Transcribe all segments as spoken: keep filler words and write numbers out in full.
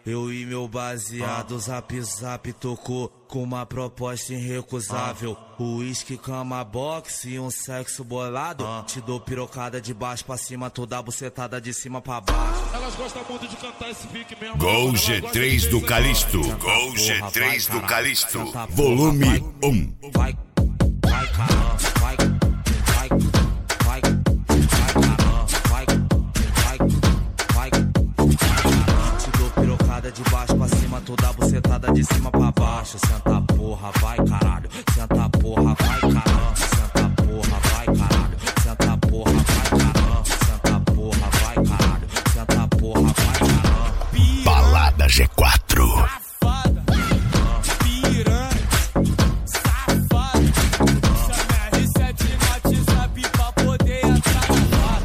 Eu e meu baseado, zap zap tocou com uma proposta irrecusável. Uísque, cama, boxe e um sexo bolado. Te dou pirocada de baixo pra cima, toda bucetada de cima pra baixo. Elas gostam muito de cantar esse pique mesmo. Gol G três do Calixto. Gol G três do Calixto. Volume um. Vai, vai caramba, vai, vai, vai, vai caramba, vai, vai, vai, vai caramba. Te dou pirocada de baixo pra cima, toda bucetada de cima pra baixo. Senta porra, vai caralho. Senta porra, vai caralho. Senta porra, vai caralho. Senta porra, vai caralho. Senta porra, vai caralho. Senta porra, vai caralho. Balada G quatro. Safada, piranha, safada. Chama R sete no WhatsApp pra poder entrar.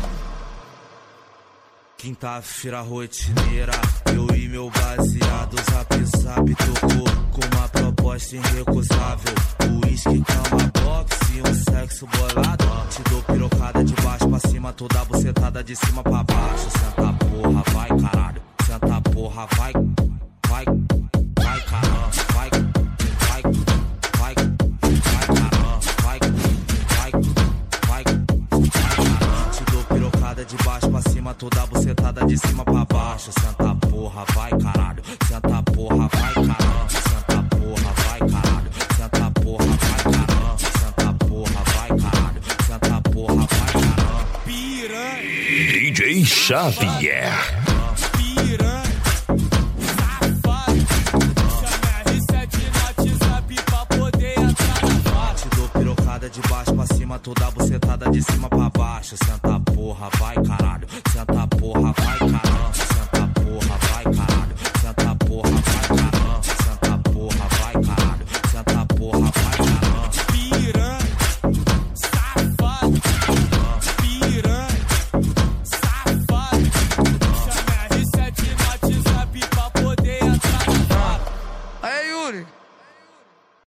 Quinta-feira rotineira, eu e meu baseado, zap zap tocou com uma proposta irrecusável. Uísque, cama, boxe e um sexo bolado. Te dou pirocada de baixo pra cima, toda bucetada de cima pra baixo. Senta porra, vai caralho. Senta porra, vai, vai, vai caramba, vai, vai, vai, vai caramba, vai, vai, vai, vai caramba. Te dou pirocada de baixo pra cima, toda bucetada de cima pra baixo. Senta porra, vai caralho. Senta porra, vai caramba. Senta porra, vai caralho. Senta porra, vai caramba. Senta porra, vai caralho. Senta porra, vai caramba. Piranha. D J Xavier.